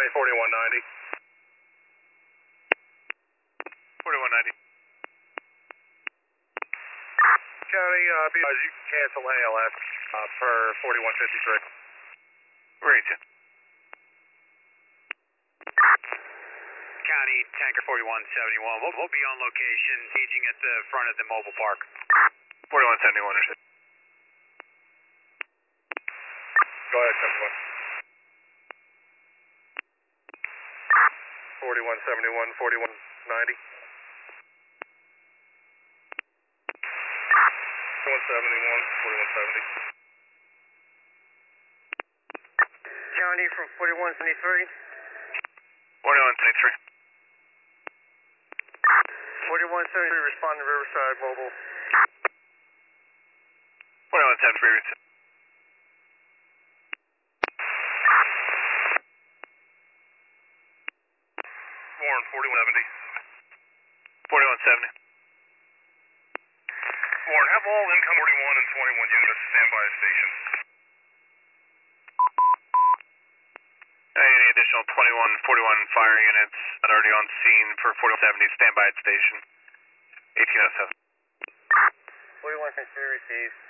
County 4190. 4190. County, you can cancel ALS per 4153. Read you. County Tanker 4171. We'll be on location, staging at the front of the mobile park. 4171, understood. Go ahead, 71. 4171, 4190. 4171, 4170. County from 4173. 4173. 4173, responding to Riverside Mobile. 4173, read you. Warren 4170. 4170. Warren, have all income 41 and 21 units stand by station. Any additional 21, 41 fire units that are already on scene for 4170, stand by at station 1807. 4173 received.